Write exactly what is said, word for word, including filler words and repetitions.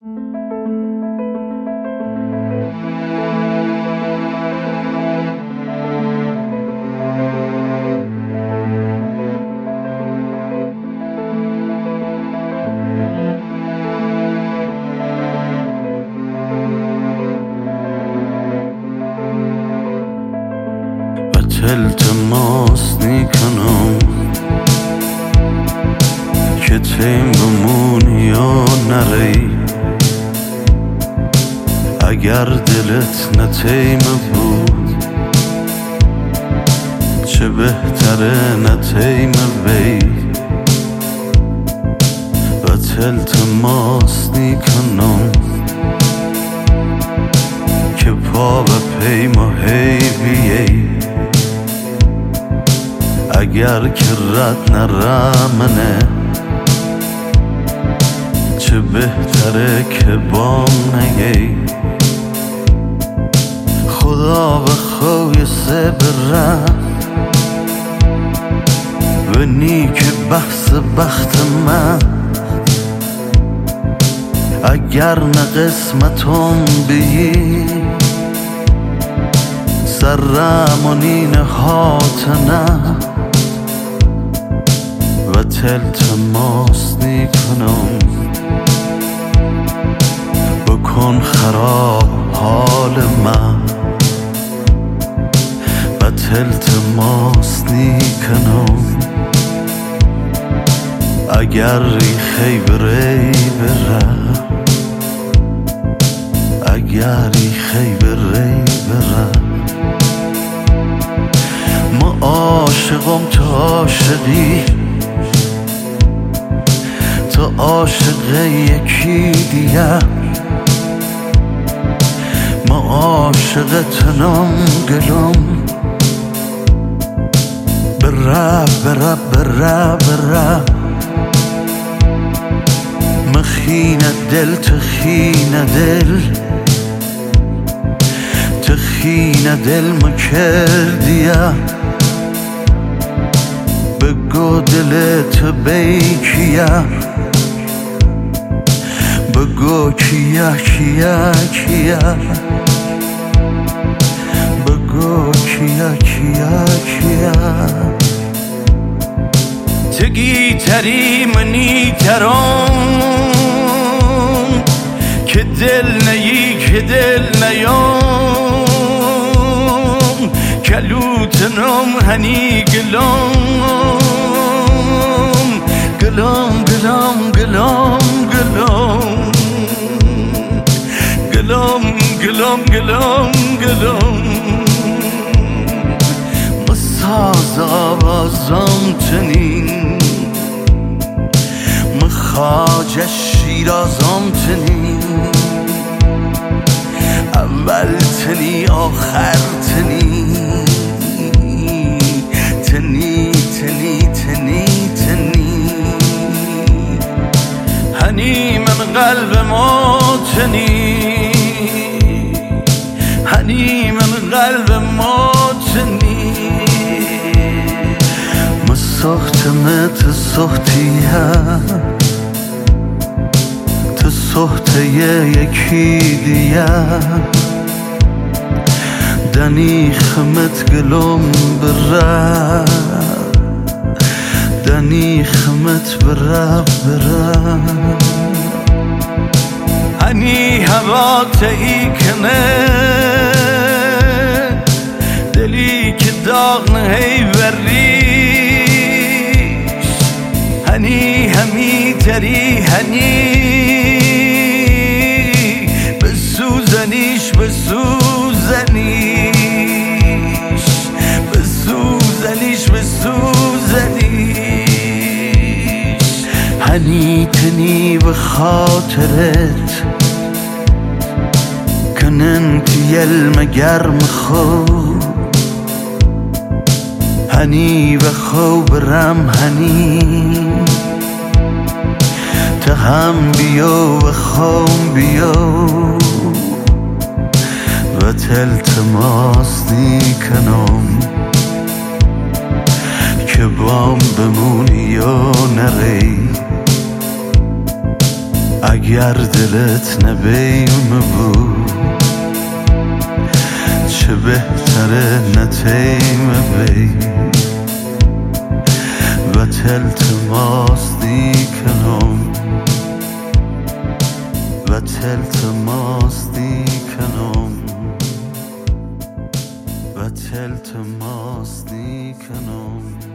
التماس میکنم که تیم بمونی یا نری، اگر دلت نتیم بود چه بهتره نتیم بی. و التماس میکنم که پا به پیم و هی بیی، اگر که رد نرمنه چه بهتره که بام نگی. خدا به خوی سه برم و نیک بحث بخت من، اگر نه قسمتم بی سرمونی نهاتنه. و التماس میکنم بکن خراب حال من. و التماس میکنم اگر ریخی بری بره، اگر ریخی بری بره. ما عاشقم تو عاشقی، تو عاشق یکی دیگه. ما عاشق تنم گلم بره بره بره بره. مخین دل تخین دل تخین دل مکردیه. بگو دلت بی کیه، بگو کیه کیه کیه، بگو کیه کیه کیه. تگی تری منی ترام که دل نی که دل نیام. کلوتنم هنی گلام گلام گلام گلام گلام گلام گلام گلام گلام. مساز آوازم تنین مخاج شیرازم تنین. اول تنی آخر تنی تنی تنی تنی تنی. هنی من قلب ما تنی، هنی من قلب ما تنی. ما سختمت سختیه تو سخته یکی دیگه. دنی خمت گلوم بره، دنی خمت بره بره. هنی هوا تایی کنه دلی که داغ نهی وریش. هنی همی تری هنی بسوزنیش بسوزنیش بسوزنیش بسوزنیش. هنی تنی به خاطرت کنن تیل گرم خو. هنی به خو برم هنی تا هم بیو و خوم بیو. و التماس میکنم که بام بمونی یا نری، اگر دلت نبیم بود چه بهتره نتیم بی و تلتماس دیکنم و تلتماس دیکنم و تلتماس دیکنم